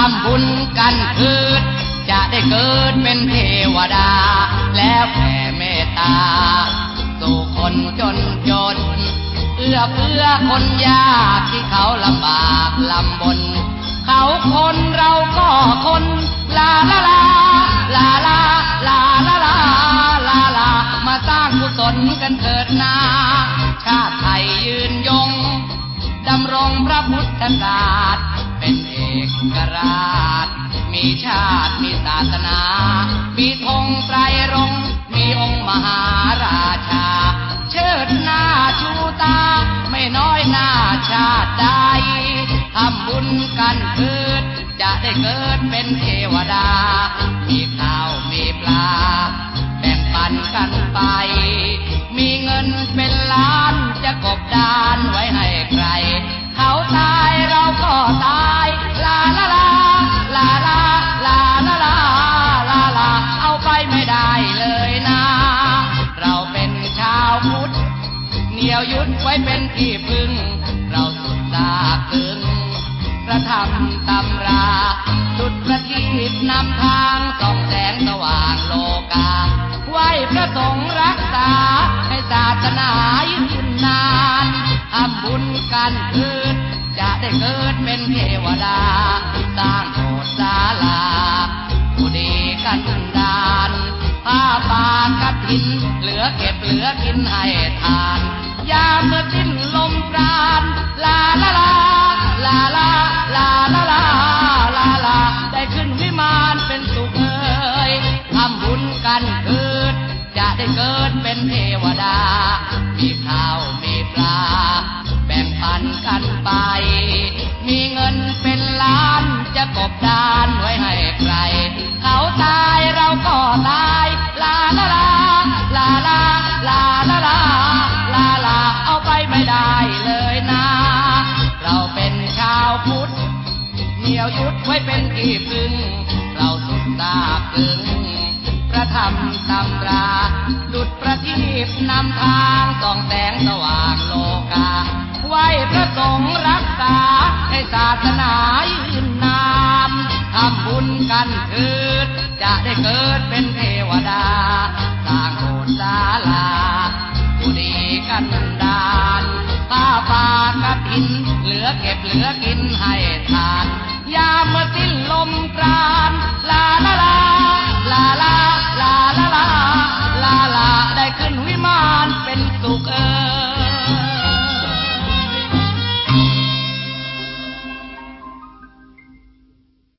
ำบุญกันเถิดจะได้เกิดเป็นเทวดาแล้วแผ่เมตตาสู่คนจนเอื้อเฟื้อคนยากที่เขาลำบากลำบนเขาคนเราก็คนลาลาลาลาลาลาลาลาลาลามาสร้างกุศลกันเถิดนาชาติไทยยืนยงดำรงพระพุทธศาสนาเป็นเอกราชมีชาติมีศาสนามีธงไตรรงค์มีองค์มหาราชาเชิดหน้าชูตาไม่น้อยหน้าชาติใดทำบุญกันเถิดจะได้เกิดเป็นเทวดามีข้าวมีปลาแบ่งปันกันไปมีเงินเป็นล้านจะกบดานไว้ให้ใครเขาตายเราก็ตายลาลาลาลาลาลาลาลาลาลาเอาไปไม่ได้เลยนะเราเป็นชาวพุทธเหนี่ยวยุดไว้เป็นที่พึ่งเราสุดตาตึงพระธรรมตำราจุดประทีปนำทางส่องแสงสว่างโลกาไหว้พระสงฆ์รักษาให้ศาสนายืนนานทำบุญกันเถิดจะได้เกิดเป็นเทวดาสร้างโบสถ์ศาลาผู้ดีกันดานผ้าป่ากฐินเหลือเก็บเหลือกินให้ทานยามเมื่อสิ้นลมปราณลาลาลาลาลาลาลาลาลาลาได้ขึ้นวิมานเป็นสุขเอ่ยทำบุญกันเถิดจะได้เกิดเป็นเทวดามีข้าวมีปลาแบ่งปันกันไปมีเงินเป็นล้านจะกบดานไว้ให้ใครเขาตายเราก็ตายลาลาลาลาลาลาลาลาลาลาเอาไปไม่ได้เลยนะเราเป็นชาวพุทธเหนี่ยวยุดไว้เป็นที่พึ่งเราสุดตาตึงพระธรรมตำราดุจประทีปนำทางส่องแสงสว่างโลกาไหว้พระสงฆ์รักษาให้ศาสนายืนนานทำบุญกันเถิดจะได้เกิดเป็นเทวดาสร้างโบสถ์ศาลาผู้ดีกันดานผ้าป่ากฐินเหลือเก็บเหลือกินให้ทานยามเมื่อสิ้น